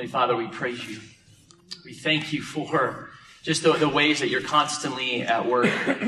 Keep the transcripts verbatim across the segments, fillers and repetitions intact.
Heavenly Father, we praise you. We thank you for just the, the ways that you're constantly at work.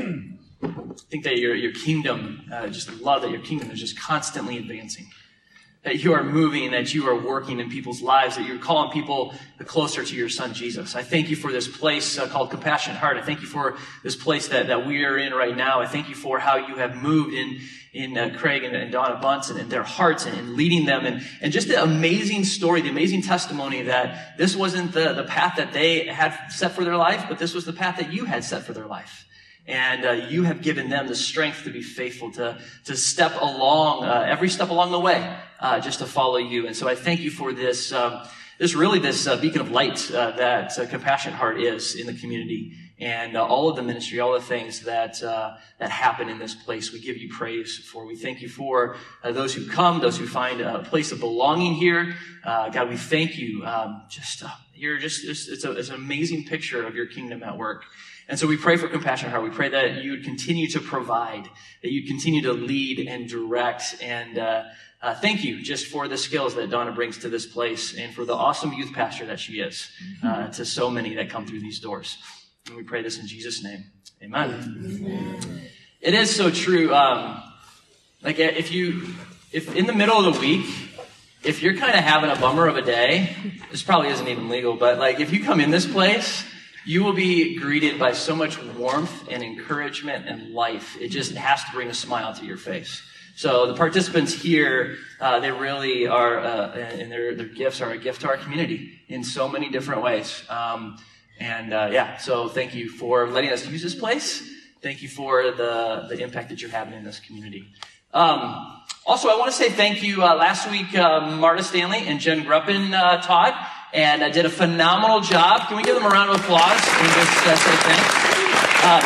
I think that your, your kingdom, uh, just love that your kingdom is just constantly advancing. That you are moving, that you are working in people's lives, that you're calling people closer to your son, Jesus. I thank you for this place uh, called Compassionate Heart. I thank you for this place that, that we are in right now. I thank you for how you have moved in, in uh, Craig and, and Donna Bunce and in their hearts and, and leading them. And, and just the amazing story, the amazing testimony that this wasn't the, the path that they had set for their life, but this was the path that you had set for their life. And uh, you have given them the strength to be faithful, to, to step along, uh, every step along the way, uh, just to follow you. And so I thank you for this, um, this really this uh, beacon of light uh, that uh, Compassionate Heart is in the community. And uh, all of the ministry, all the things that uh, that happen in this place, we give you praise for. We thank you for uh, those who come, those who find a place of belonging here. Uh, God, we thank you. Um, just uh, you're just it's, it's, a, it's an amazing picture of your kingdom at work. And so we pray for Compassionate Heart. We pray that you would continue to provide, that you continue to lead and direct. And uh, uh, thank you just for the skills that Donna brings to this place and for the awesome youth pastor that she is uh, to so many that come through these doors. And we pray this in Jesus' name. Amen. Amen. It is so true. Um, like if you, if in the middle of the week, if you're kind of having a bummer of a day, this probably isn't even legal, but like if you come in this place, you will be greeted by so much warmth and encouragement and life. It just has to bring a smile to your face. So the participants here, uh, they really are, uh, and their, their gifts are a gift to our community in so many different ways. Um, and uh, yeah, so thank you for letting us use this place. Thank you for the, the impact that you're having in this community. Um, also, I want to say thank you. Uh, last week, uh, Marta Stanley and Jen Gruppen uh, taught. And uh, did a phenomenal job. Can we give them a round of applause and just uh, say thanks? Um,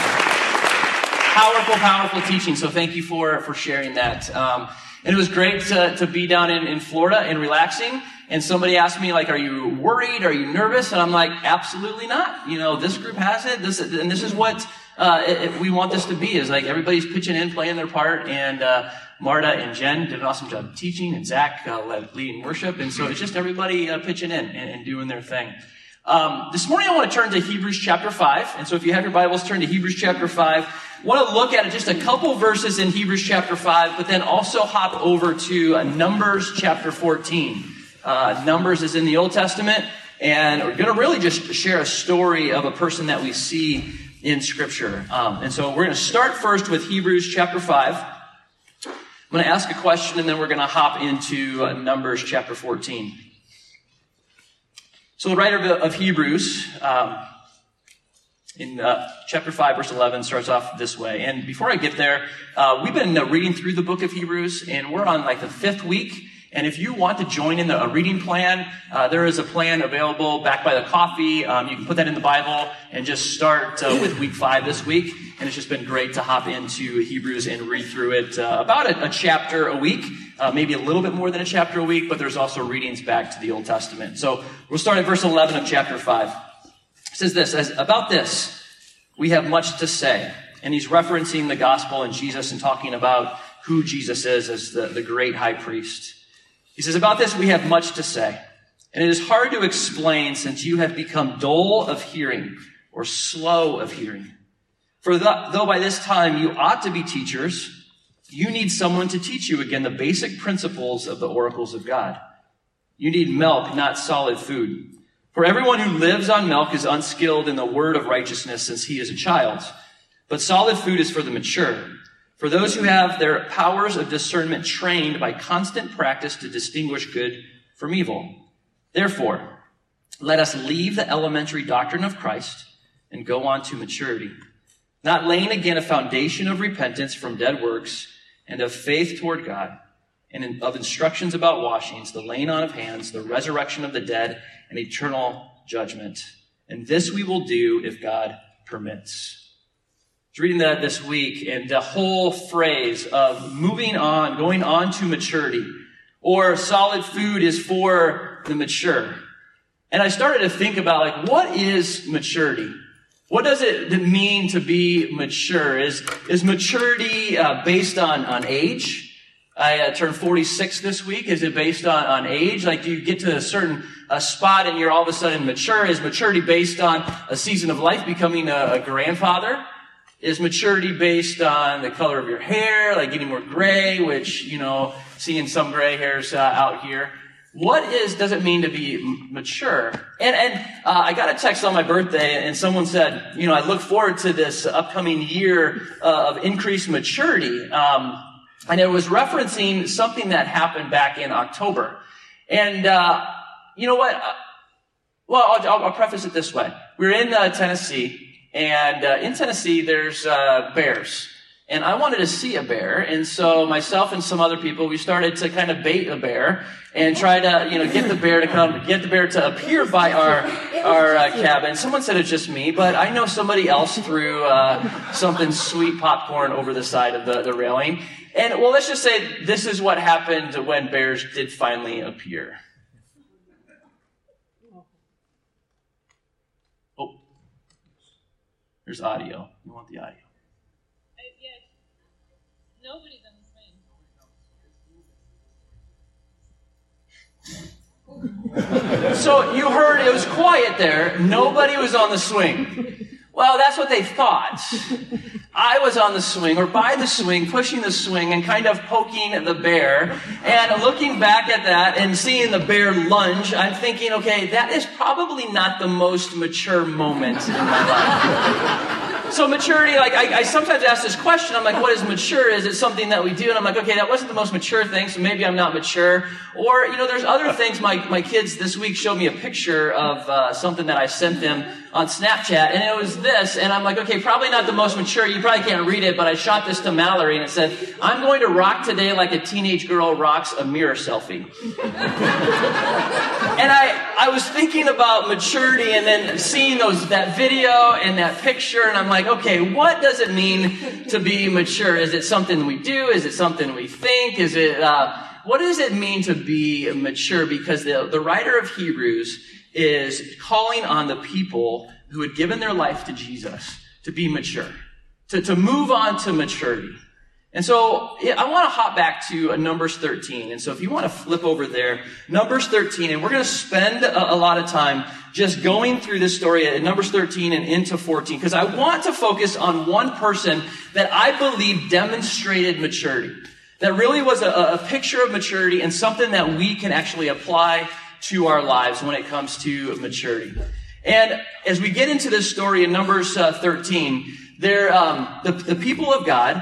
powerful, powerful teaching. So thank you for, for sharing that. Um, and it was great to, to be down in, in Florida and relaxing. And somebody asked me, like, are you worried? Are you nervous? And I'm like, absolutely not. You know, this group has it. This, and this is what uh, it, it, we want this to be, is like everybody's pitching in, playing their part. And uh, Marta and Jen did an awesome job teaching, and Zach uh, led leading worship. And so it's just everybody uh, pitching in and, and doing their thing. Um, this morning I want to turn to Hebrews chapter five. And so if you have your Bibles, turn to Hebrews chapter five. I want to look at just a couple verses in Hebrews chapter five, but then also hop over to uh, Numbers chapter fourteen. Uh, Numbers is in the Old Testament, and we're going to really just share a story of a person that we see in Scripture. Um, and so we're going to start first with Hebrews chapter five. I'm going to ask a question, and then we're going to hop into uh, Numbers chapter fourteen. So the writer of, of Hebrews, um, in uh, chapter five, verse eleven, starts off this way. And before I get there, uh, we've been uh, reading through the book of Hebrews, and we're on like the fifth week. And if you want to join in the, a reading plan, uh, there is a plan available back by the coffee. Um, you can put that in the Bible and just start uh, with week five this week. And it's just been great to hop into Hebrews and read through it uh, about a, a chapter a week, uh, maybe a little bit more than a chapter a week, but there's also readings back to the Old Testament. So we'll start at verse eleven of chapter five. It says this, as, about this, we have much to say. And he's referencing the gospel and Jesus and talking about who Jesus is as the, the great high priest. He says, about this we have much to say, and it is hard to explain since you have become dull of hearing or slow of hearing. For the, though by this time you ought to be teachers, you need someone to teach you again the basic principles of the oracles of God. You need milk, not solid food. For everyone who lives on milk is unskilled in the word of righteousness since he is a child. But solid food is for the mature, for those who have their powers of discernment trained by constant practice to distinguish good from evil. Therefore, let us leave the elementary doctrine of Christ and go on to maturity, not laying again a foundation of repentance from dead works and of faith toward God, and of instructions about washings, the laying on of hands, the resurrection of the dead, and eternal judgment. And this we will do if God permits. I was reading that this week, and the whole phrase of moving on, going on to maturity, or solid food is for the mature. And I started to think about, like, what is maturity? What does it mean to be mature? Is, is maturity uh, based on, on age? I uh, turned forty-six this week. Is it based on, on age? Like, do you get to a certain a spot and you're all of a sudden mature? Is maturity based on a season of life, becoming a, a grandfather? Is maturity based on the color of your hair, like getting more gray, which, you know, seeing some gray hairs uh, out here? What is, does it mean to be m- mature? And, and, uh, I got a text on my birthday and someone said, you know, I look forward to this upcoming year uh, of increased maturity. Um, and it was referencing something that happened back in October. And, uh, you know what? Uh, well, I'll, I'll preface it this way. We were in uh, Tennessee. And uh, in Tennessee, there's uh, bears. And I wanted to see a bear. And so myself and some other people, we started to kind of bait a bear and try to, you know, get the bear to come, get the bear to appear by our our uh, cabin. Someone said it's just me, but I know somebody else threw uh, something sweet popcorn over the side of the, the railing. And, well, let's just say this is what happened when bears did finally appear. There's audio. You want the audio? I, yeah, nobody's on the swing. So you heard it was quiet there. Nobody was on the swing. Well, that's what they thought. I was on the swing, or by the swing, pushing the swing and kind of poking the bear. And looking back at that and seeing the bear lunge, I'm thinking, okay, that is probably not the most mature moment in my life. So maturity, like, I, I sometimes ask this question. I'm like, what is mature? Is it something that we do? And I'm like, okay, that wasn't the most mature thing, so maybe I'm not mature. Or, you know, there's other things. My, my kids this week showed me a picture of uh, something that I sent them on Snapchat, and it was this, and I'm like, okay, probably not the most mature. You probably can't read it, but I shot this to Mallory, and it said, I'm going to rock today like a teenage girl rocks a mirror selfie. And I, I was thinking about maturity and then seeing those, that video and that picture, and I'm like, okay, what does it mean to be mature? Is it something we do? Is it something we think? Is it, uh, what does it mean to be mature? Because the, the writer of Hebrews is calling on the people who had given their life to Jesus to be mature, to, to move on to maturity. And so I want to hop back to Numbers thirteen. And so if you want to flip over there, Numbers thirteen, and we're going to spend a, a lot of time just going through this story at Numbers thirteen and into fourteen, because I want to focus on one person that I believe demonstrated maturity, that really was a, a picture of maturity and something that we can actually apply to our lives when it comes to maturity. And as we get into this story in Numbers uh, thirteen, there, um, the, the people of God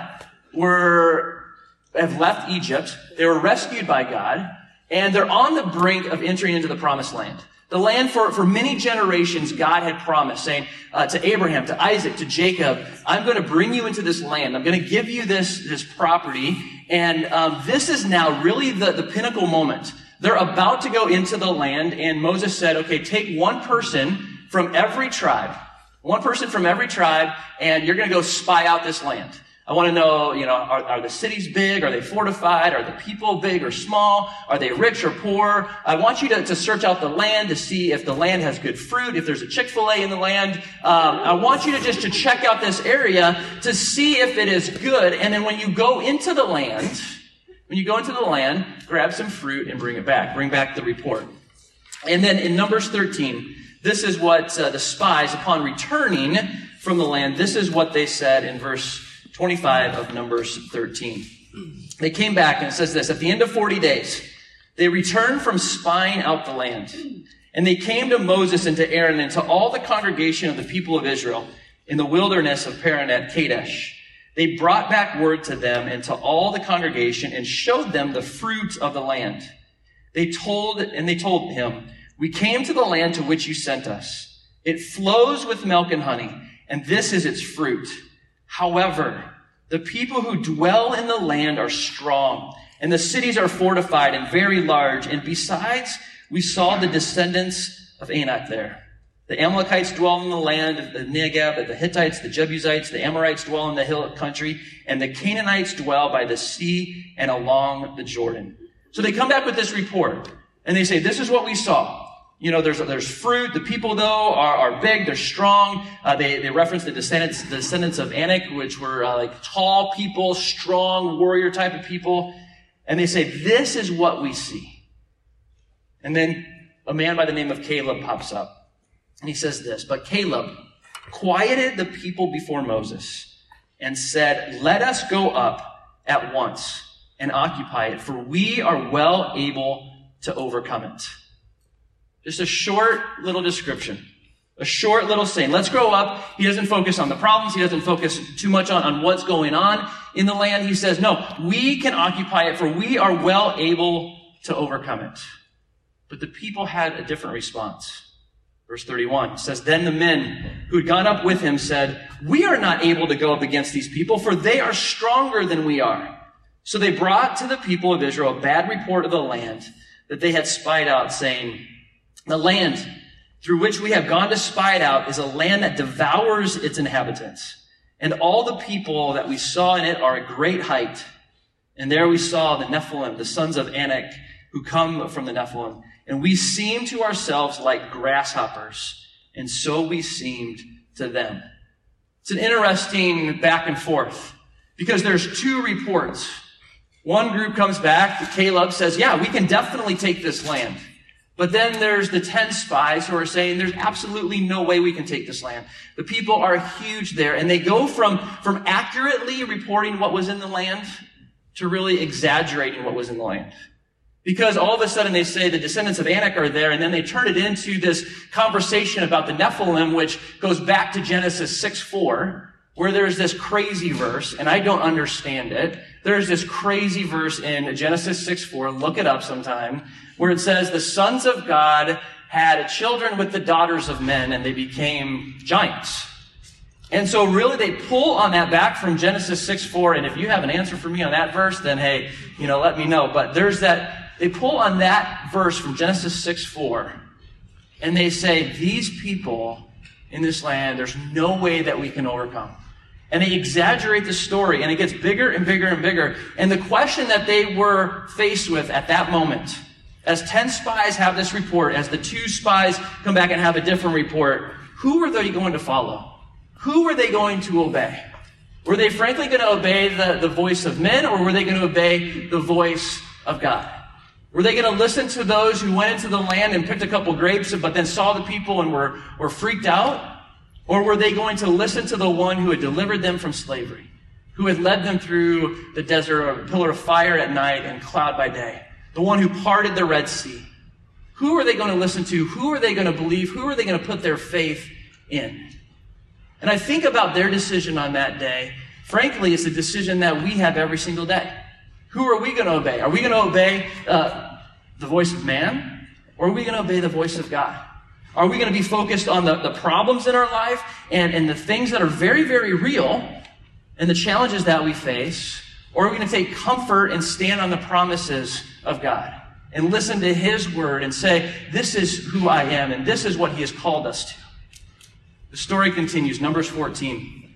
were, have left Egypt. They were rescued by God, and they're on the brink of entering into the promised land. The land for, for many generations God had promised, saying uh, to Abraham, to Isaac, to Jacob, I'm going to bring you into this land. I'm going to give you this, this property. And um, this is now really the, the pinnacle moment. They're about to go into the land, and Moses said, okay, take one person from every tribe, one person from every tribe, and you're going to go spy out this land. I want to know, you know, are, are the cities big? Are they fortified? Are the people big or small? Are they rich or poor? I want you to, to search out the land to see if the land has good fruit, if there's a Chick-fil-A in the land. Um, I want you to just to check out this area to see if it is good. And then when you go into the land, when you go into the land, grab some fruit and bring it back. Bring back the report. And then in Numbers thirteen, this is what uh, the spies, upon returning from the land, this is what they said in verse twenty-five of Numbers thirteen. They came back, and it says this, at the end of forty days, they returned from spying out the land. And they came to Moses and to Aaron and to all the congregation of the people of Israel in the wilderness of Paran at Kadesh. They brought back word to them and to all the congregation and showed them the fruit of the land. They told, and they told him, we came to the land to which you sent us. It flows with milk and honey, and this is its fruit. However, the people who dwell in the land are strong, and the cities are fortified and very large. And besides, we saw the descendants of Anak there. The Amalekites dwell in the land of the Negeb, the Hittites, the Jebusites, the Amorites dwell in the hill country, and the Canaanites dwell by the sea and along the Jordan. So they come back with this report, and they say, this is what we saw. You know, there's there's fruit. The people, though, are, are big. They're strong. Uh, they, they reference the descendants, the descendants of Anak, which were uh, like tall people, strong, warrior type of people. And they say, this is what we see. And then a man by the name of Caleb pops up. And he says this, "But Caleb quieted the people before Moses and said, 'Let us go up at once and occupy it, for we are well able to overcome it.'" Just a short little description, a short little saying. Let's grow up. He doesn't focus on the problems. He doesn't focus too much on, on what's going on in the land. He says, no, we can occupy it, for we are well able to overcome it. But the people had a different response. Verse thirty-one says, "Then the men who had gone up with him said, 'We are not able to go up against these people, for they are stronger than we are.' So they brought to the people of Israel a bad report of the land that they had spied out, saying, 'The land through which we have gone to spy it out is a land that devours its inhabitants. And all the people that we saw in it are a great height. And there we saw the Nephilim, the sons of Anak, who come from the Nephilim. And we seemed to ourselves like grasshoppers, and so we seemed to them.'" It's an interesting back and forth, because there's two reports. One group comes back, Caleb says, yeah, we can definitely take this land. But then there's the ten spies who are saying there's absolutely no way we can take this land. The people are huge there, and they go from, from accurately reporting what was in the land to really exaggerating what was in the land. Because all of a sudden they say the descendants of Anak are there, and then they turn it into this conversation about the Nephilim, which goes back to Genesis six four, where there's this crazy verse, and I don't understand it. There's this crazy verse in Genesis six four, look it up sometime, where it says the sons of God had children with the daughters of men, and they became giants. And so really they pull on that back from Genesis six four, and if you have an answer for me on that verse, then hey, you know, let me know. But there's that, they pull on that verse from Genesis six four, and they say, these people in this land, there's no way that we can overcome. And they exaggerate the story, and it gets bigger and bigger and bigger. And the question that they were faced with at that moment, as ten spies have this report, as the two spies come back and have a different report, who were they going to follow? Who were they going to obey? Were they frankly going to obey the, the voice of men, or were they going to obey the voice of God? Were they going to listen to those who went into the land and picked a couple grapes, but then saw the people and were, were freaked out? Or were they going to listen to the one who had delivered them from slavery, who had led them through the desert, a pillar of fire at night and cloud by day, the one who parted the Red Sea? Who are they going to listen to? Who are they going to believe? Who are they going to put their faith in? And I think about their decision on that day. Frankly, it's a decision that we have every single day. Who are we going to obey? Are we going to obey uh, the voice of man? Or are we going to obey the voice of God? Are we going to be focused on the, the problems in our life and, and the things that are very, very real and the challenges that we face? Or are we going to take comfort and stand on the promises of God and listen to His word and say, this is who I am and this is what He has called us to? The story continues, Numbers fourteen.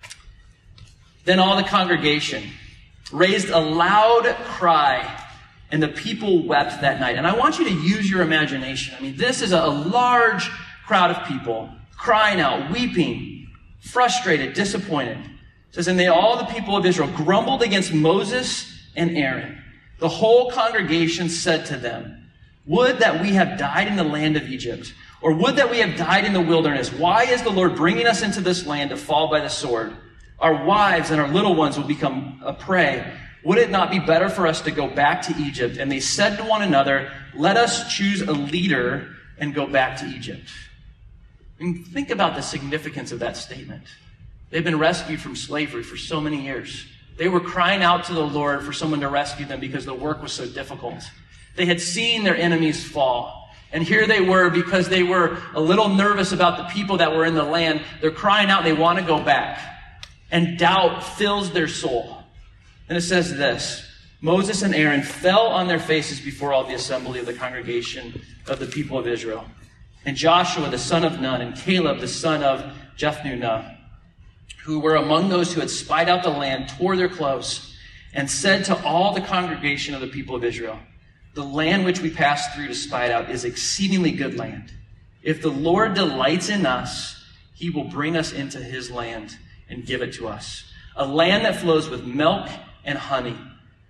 Then all the congregation raised a loud cry, and the people wept that night. And I want you to use your imagination. I mean, this is a large crowd of people crying out, weeping, frustrated, disappointed. It says, and they, all the people of Israel grumbled against Moses and Aaron. The whole congregation said to them, would that we have died in the land of Egypt, or would that we have died in the wilderness. Why is the Lord bringing us into this land to fall by the sword? Our wives and our little ones will become a prey. Would it not be better for us to go back to Egypt? And they said to one another, let us choose a leader and go back to Egypt. And think about the significance of that statement. They've been rescued from slavery for so many years. They were crying out to the Lord for someone to rescue them because the work was so difficult. They had seen their enemies fall. And here they were, because they were a little nervous about the people that were in the land. They're crying out, they want to go back. And doubt fills their soul. And it says this, Moses and Aaron fell on their faces before all the assembly of the congregation of the people of Israel. And Joshua, the son of Nun, and Caleb, the son of Jephunneh, who were among those who had spied out the land, tore their clothes and said to all the congregation of the people of Israel, the land which we passed through to spy it out is exceedingly good land. If the Lord delights in us, He will bring us into His land and give it to us, a land that flows with milk and honey.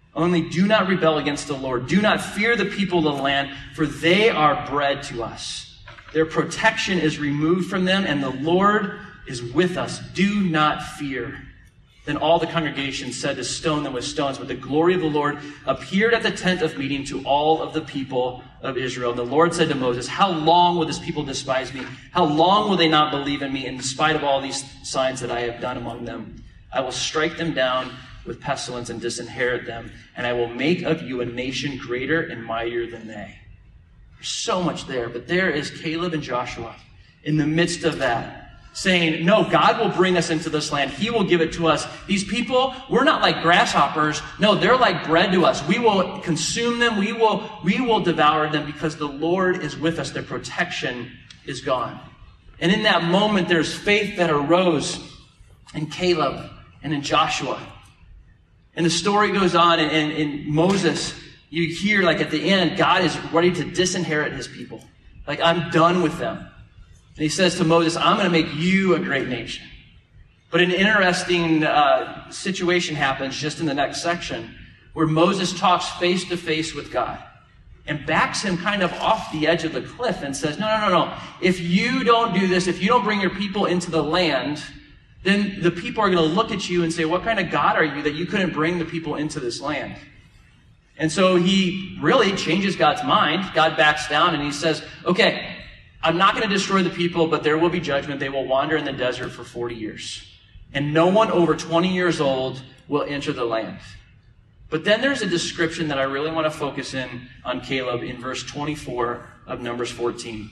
Only do not rebel against the Lord. Do not fear the people of the land, for they are bread to us. Their protection is removed from them, and the Lord is with us. Do not fear." Then all the congregation said to stone them with stones, but the glory of the Lord appeared at the tent of meeting to all of the people of Israel. And the Lord said to Moses, "How long will this people despise me? How long will they not believe in me in spite of all these signs that I have done among them? I will strike them down with pestilence and disinherit them, and I will make of you a nation greater and mightier than they." There's so much there, but there is Caleb and Joshua in the midst of that, saying, no, God will bring us into this land. He will give it to us. These people, we're not like grasshoppers. No, they're like bread to us. We will consume them. We will, we will devour them because the Lord is with us. Their protection is gone. And in that moment, there's faith that arose in Caleb and in Joshua. And the story goes on, and in Moses, you hear like at the end, God is ready to disinherit his people. Like, I'm done with them. And he says to Moses, I'm going to make you a great nation. But an interesting uh, situation happens just in the next section where Moses talks face to face with God and backs him kind of off the edge of the cliff and says, no, no, no, no. If you don't do this, if you don't bring your people into the land, then the people are going to look at you and say, what kind of God are you that you couldn't bring the people into this land? And so he really changes God's mind. God backs down and he says, okay, I'm not going to destroy the people, but there will be judgment. They will wander in the desert for forty years. And no one over twenty years old will enter the land. But then there's a description that I really want to focus in on Caleb in verse twenty-four of Numbers fourteen.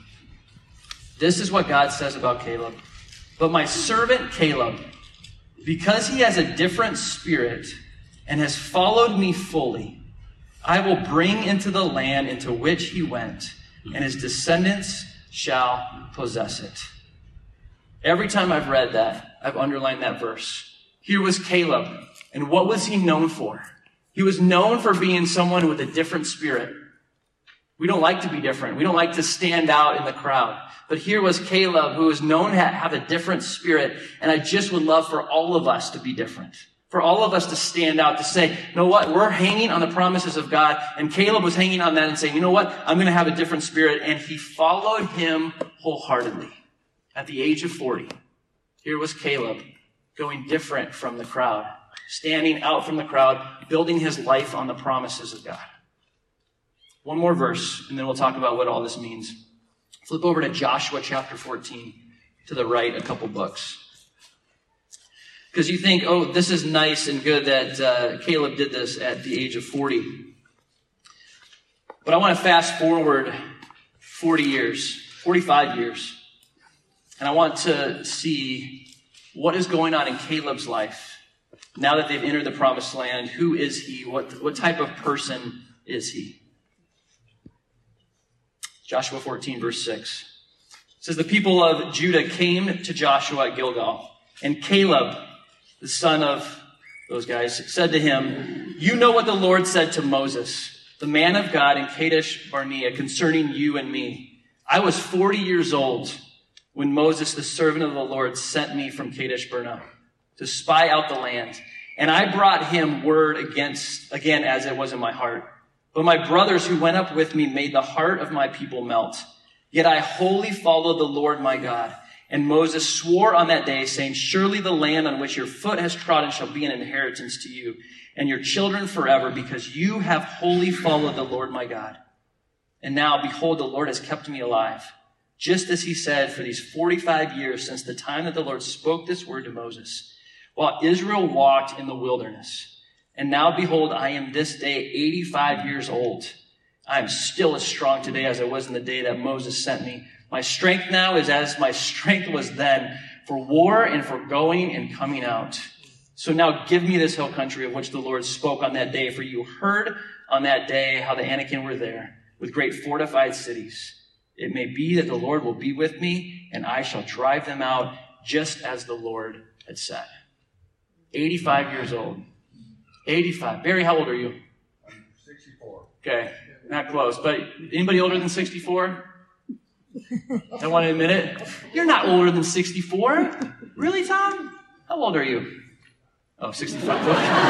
This is what God says about Caleb. But my servant Caleb, because he has a different spirit and has followed me fully, I will bring into the land into which he went, and his descendants shall possess it. Every time I've read that, I've underlined that verse. Here was Caleb, and what was he known for? He was known for being someone with a different spirit. We don't like to be different. We don't like to stand out in the crowd. But here was Caleb, who was known to have a different spirit, and I just would love for all of us to be different. For all of us to stand out, to say, you know what, we're hanging on the promises of God. And Caleb was hanging on that and saying, you know what, I'm going to have a different spirit. And he followed him wholeheartedly at the age of forty. Here was Caleb going different from the crowd, standing out from the crowd, building his life on the promises of God. One more verse, and then we'll talk about what all this means. Flip over to Joshua chapter fourteen, to the right, a couple books. Because you think, oh, this is nice and good that uh, Caleb did this at the age of forty. But I want to fast forward forty years, forty-five years. And I want to see what is going on in Caleb's life now that they've entered the promised land. Who is he? What, what type of person is he? Joshua fourteen, verse six. It says, the people of Judah came to Joshua at Gilgal, and Caleb, the son of those guys, said to him, you know what the Lord said to Moses, the man of God in Kadesh Barnea, concerning you and me. I was forty years old when Moses, the servant of the Lord, sent me from Kadesh Barnea to spy out the land. And I brought him word against, again, as it was in my heart. But my brothers who went up with me made the heart of my people melt. Yet I wholly followed the Lord my God. And Moses swore on that day, saying, surely the land on which your foot has trodden shall be an inheritance to you and your children forever, because you have wholly followed the Lord my God. And now, behold, the Lord has kept me alive, just as he said, for these forty-five years since the time that the Lord spoke this word to Moses, while Israel walked in the wilderness. And now, behold, I am this day eighty-five years old. I am still as strong today as I was in the day that Moses sent me. My strength now is as my strength was then, for war and for going and coming out. So now give me this hill country of which the Lord spoke on that day, for you heard on that day how the Anakim were there, with great fortified cities. It may be that the Lord will be with me, and I shall drive them out, just as the Lord had said. eighty-five years old. eighty-five. Barry, how old are you? I'm sixty-four. Okay, not close. But anybody older than sixty-four? Don't want to admit it. You're not older than sixty-four. Really, Tom? How old are you? Oh, sixty-five.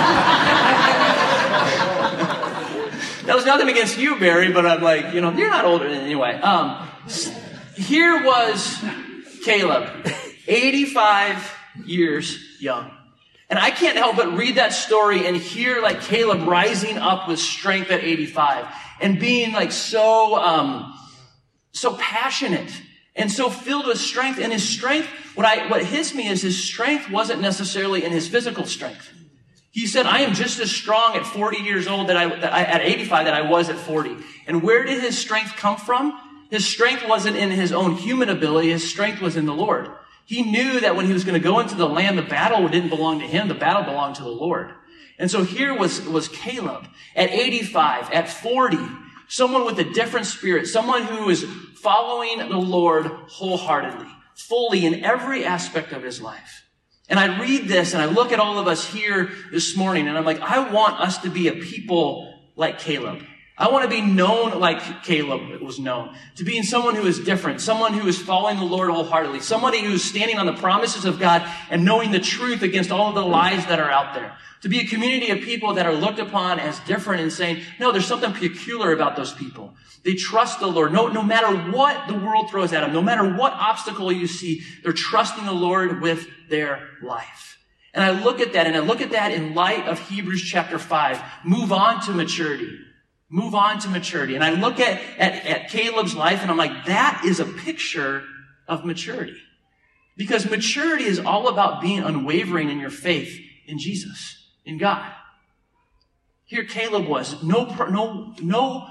That was nothing against you, Barry, but I'm like, you know, you're not older than anyway. Um, here was Caleb, eighty-five years young. And I can't help but read that story and hear like Caleb rising up with strength at eighty-five and being like so, um, so passionate and so filled with strength. And his strength, what I, what hits me is his strength wasn't necessarily in his physical strength. He said, I am just as strong at forty years old that I, that I, at eighty-five that I was at forty. And where did his strength come from? His strength wasn't in his own human ability. His strength was in the Lord. He knew that when he was going to go into the land, the battle didn't belong to him. The battle belonged to the Lord. And so here was, was Caleb at eighty-five, at forty, someone with a different spirit, someone who is following the Lord wholeheartedly, fully in every aspect of his life. And I read this and I look at all of us here this morning and I'm like, I want us to be a people like Caleb. I want to be known like Caleb was known, to being someone who is different, someone who is following the Lord wholeheartedly, somebody who is standing on the promises of God and knowing the truth against all of the lies that are out there. To be a community of people that are looked upon as different and saying, no, there's something peculiar about those people. They trust the Lord. No, no matter what the world throws at them, no matter what obstacle you see, they're trusting the Lord with their life. And I look at that and I look at that in light of Hebrews chapter five. Move on to maturity. Move on to maturity. And I look at, at, at Caleb's life and I'm like, that is a picture of maturity. Because maturity is all about being unwavering in your faith in Jesus, in God. Here Caleb was. No, no, no,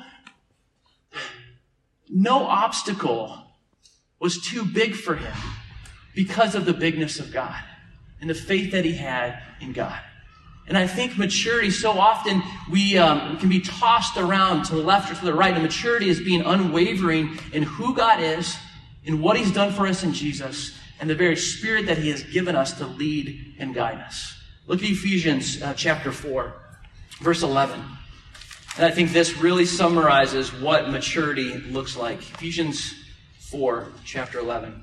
no obstacle was too big for him because of the bigness of God and the faith that he had in God. And I think maturity, so often we um, can be tossed around to the left or to the right. And maturity is being unwavering in who God is, in what he's done for us in Jesus, and the very spirit that he has given us to lead and guide us. Look at Ephesians uh, chapter four, verse eleven. And I think this really summarizes what maturity looks like. Ephesians four, chapter eleven.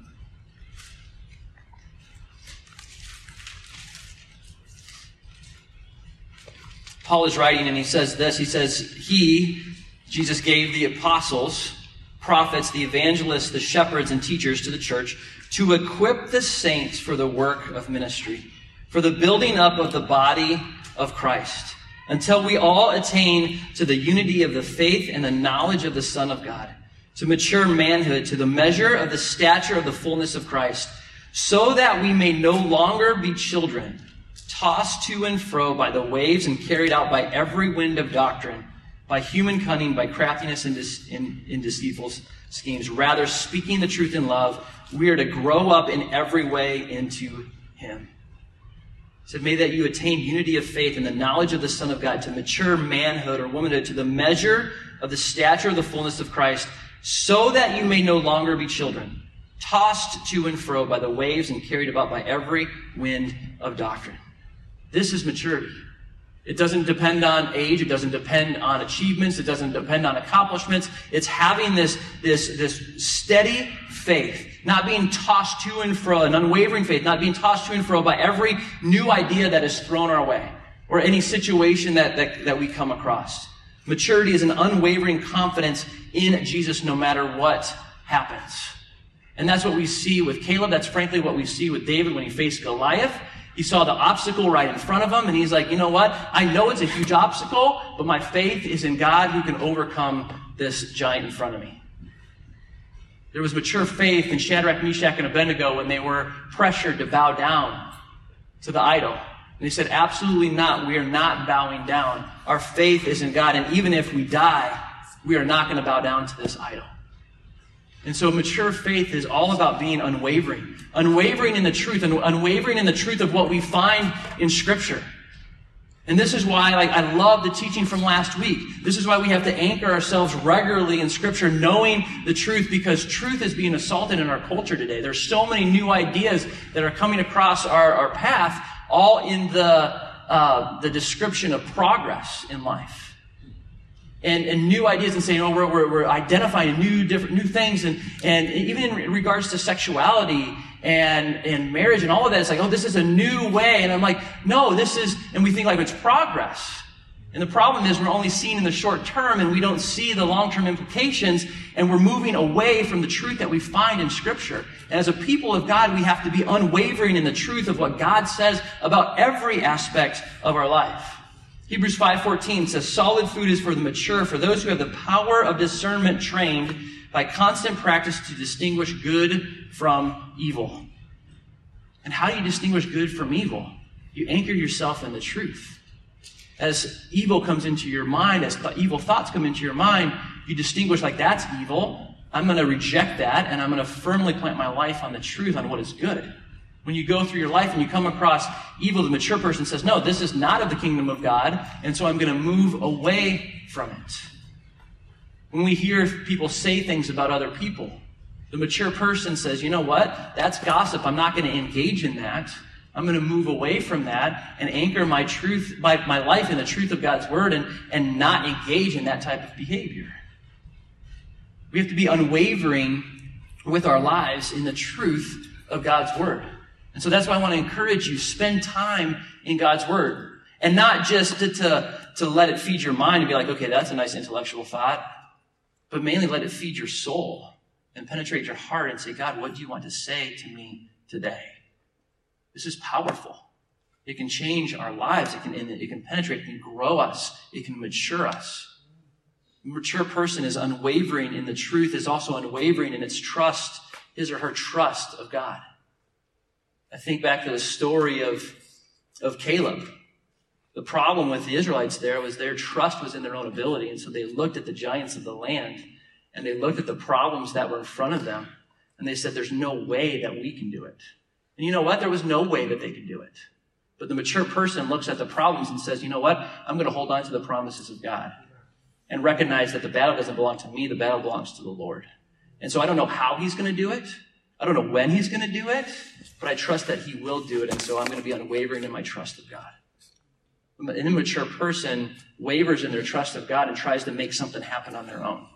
Paul is writing and he says this. He says, he, Jesus, gave the apostles, prophets, the evangelists, the shepherds, and teachers to the church to equip the saints for the work of ministry, for the building up of the body of Christ, until we all attain to the unity of the faith and the knowledge of the Son of God, to mature manhood, to the measure of the stature of the fullness of Christ, so that we may no longer be children, tossed to and fro by the waves and carried out by every wind of doctrine, by human cunning, by craftiness and de- in, in deceitful schemes. Rather, speaking the truth in love, we are to grow up in every way into him. He said, may that you attain unity of faith and the knowledge of the Son of God, to mature manhood or womanhood, to the measure of the stature of the fullness of Christ, so that you may no longer be children, tossed to and fro by the waves and carried about by every wind of doctrine. This is maturity. It doesn't depend on age. It doesn't depend on achievements. It doesn't depend on accomplishments. It's having this, this, this steady faith, not being tossed to and fro, an unwavering faith, not being tossed to and fro by every new idea that is thrown our way or any situation that, that, that we come across. Maturity is an unwavering confidence in Jesus no matter what happens. And that's what we see with Caleb. That's frankly what we see with David when he faced Goliath. He saw the obstacle right in front of him, and he's like, you know what? I know it's a huge obstacle, but my faith is in God who can overcome this giant in front of me. There was mature faith in Shadrach, Meshach, and Abednego when they were pressured to bow down to the idol. And they said, absolutely not. We are not bowing down. Our faith is in God, and even if we die, we are not going to bow down to this idol. And so mature faith is all about being unwavering. Unwavering in the truth, and unwavering in the truth of what we find in Scripture. And this is why like, I love the teaching from last week. This is why we have to anchor ourselves regularly in Scripture, knowing the truth, because truth is being assaulted in our culture today. There's so many new ideas that are coming across our, our path, all in the, uh, the description of progress in life. And, and new ideas and saying, oh, we're, we're, we're identifying new different new things. And, and even in regards to sexuality and, and marriage and all of that. It's like, oh, this is a new way. And I'm like, no, this is, and we think like it's progress. And the problem is we're only seeing in the short term and we don't see the long-term implications, and we're moving away from the truth that we find in Scripture. And as a people of God, we have to be unwavering in the truth of what God says about every aspect of our life. Hebrews five fourteen says, solid food is for the mature, for those who have the power of discernment trained by constant practice to distinguish good from evil. And how do you distinguish good from evil? You anchor yourself in the truth. As evil comes into your mind, as th- evil thoughts come into your mind, you distinguish like, that's evil. I'm going to reject that, and I'm going to firmly plant my life on the truth, on what is good. When you go through your life and you come across evil, the mature person says, no, this is not of the kingdom of God, and so I'm going to move away from it. When we hear people say things about other people, the mature person says, you know what? That's gossip. I'm not going to engage in that. I'm going to move away from that and anchor my truth, my, my life in the truth of God's word, and, and not engage in that type of behavior. We have to be unwavering with our lives in the truth of God's word. And so that's why I want to encourage you, spend time in God's word. And not just to, to, to let it feed your mind and be like, okay, that's a nice intellectual thought. But mainly let it feed your soul and penetrate your heart and say, God, what do you want to say to me today? This is powerful. It can change our lives. It can, it can penetrate. It can grow us. It can mature us. A mature person is unwavering in the truth, is also unwavering in its trust, his or her trust of God. I think back to the story of, of Caleb. The problem with the Israelites there was their trust was in their own ability. And so they looked at the giants of the land, and they looked at the problems that were in front of them, and they said, there's no way that we can do it. And you know what? There was no way that they could do it. But the mature person looks at the problems and says, you know what? I'm going to hold on to the promises of God and recognize that the battle doesn't belong to me. The battle belongs to the Lord. And so I don't know how he's going to do it. I don't know when he's going to do it, but I trust that he will do it. And so I'm going to be unwavering in my trust of God. An immature person wavers in their trust of God and tries to make something happen on their own.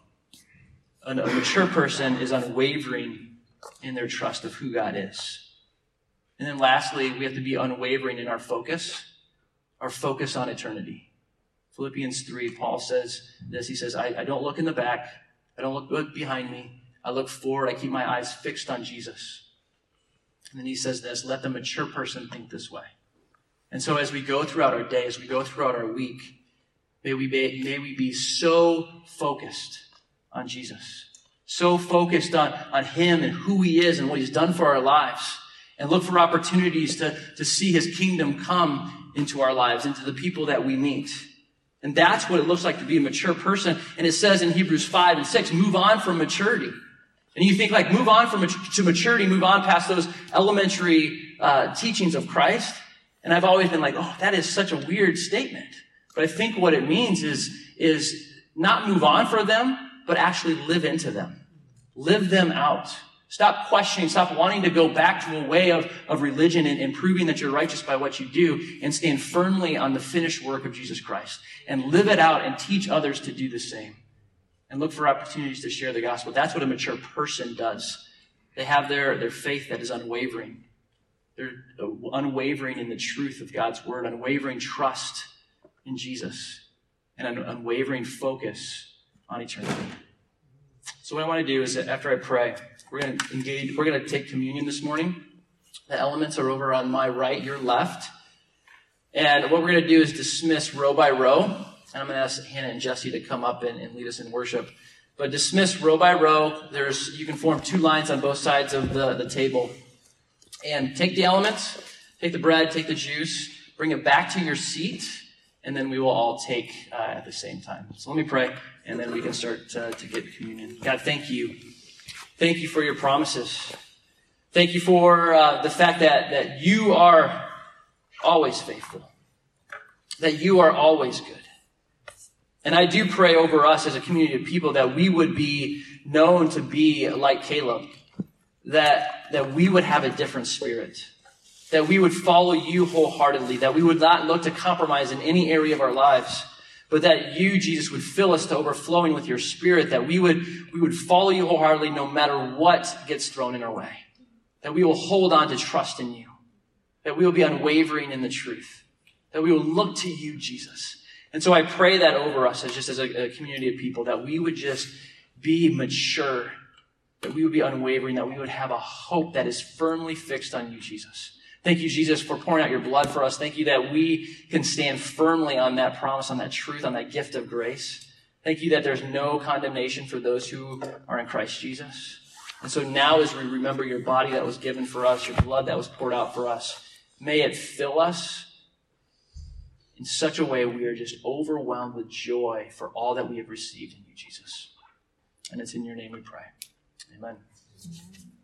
A mature person is unwavering in their trust of who God is. And then lastly, we have to be unwavering in our focus, our focus on eternity. Philippians three, Paul says this. He says, I, I don't look in the back. I don't look, look behind me. I look forward. I keep my eyes fixed on Jesus. And then he says this, let the mature person think this way. And so as we go throughout our day, as we go throughout our week, may we be, may we be so focused on Jesus, so focused on, on him and who he is and what he's done for our lives, and look for opportunities to, to see his kingdom come into our lives, into the people that we meet. And that's what it looks like to be a mature person. And it says in Hebrews five and six, move on from maturity. And you think like, move on from to maturity, move on past those elementary uh, teachings of Christ. And I've always been like, oh, that is such a weird statement. But I think what it means is, is not move on for them, but actually live into them. Live them out. Stop questioning, stop wanting to go back to a way of, of religion and, and proving that you're righteous by what you do, and stand firmly on the finished work of Jesus Christ. And live it out and teach others to do the same. And look for opportunities to share the gospel. That's what a mature person does. They have their, their faith that is unwavering. They're unwavering in the truth of God's word, unwavering trust in Jesus, and an unwavering focus on eternity. So what I want to do is that after I pray, we're going to engage, we're going to take communion this morning. The elements are over on my right, your left. And what we're going to do is dismiss row by row. And I'm going to ask Hannah and Jesse to come up and, and lead us in worship. But dismiss row by row. There's, you can form two lines on both sides of the, the table. And take the elements, take the bread, take the juice, bring it back to your seat, and then we will all take uh, at the same time. So let me pray, and then we can start uh, to get communion. God, thank you. Thank you for your promises. Thank you for uh, the fact that, that you are always faithful, that you are always good. And I do pray over us as a community of people that we would be known to be like Caleb, that, that we would have a different spirit, that we would follow you wholeheartedly, that we would not look to compromise in any area of our lives, but that you, Jesus, would fill us to overflowing with your spirit, that we would, we would follow you wholeheartedly no matter what gets thrown in our way. that we will hold on to trust in you, that we will be unwavering in the truth, that we will look to you, Jesus. And so I pray that over us as just as a, a community of people, that we would just be mature, that we would be unwavering, that we would have a hope that is firmly fixed on you, Jesus. Thank you, Jesus, for pouring out your blood for us. Thank you that we can stand firmly on that promise, on that truth, on that gift of grace. Thank you that there's no condemnation for those who are in Christ Jesus. And so now as we remember your body that was given for us, your blood that was poured out for us, may it fill us in such a way we are just overwhelmed with joy for all that we have received in you, Jesus. And it's in your name we pray. Amen.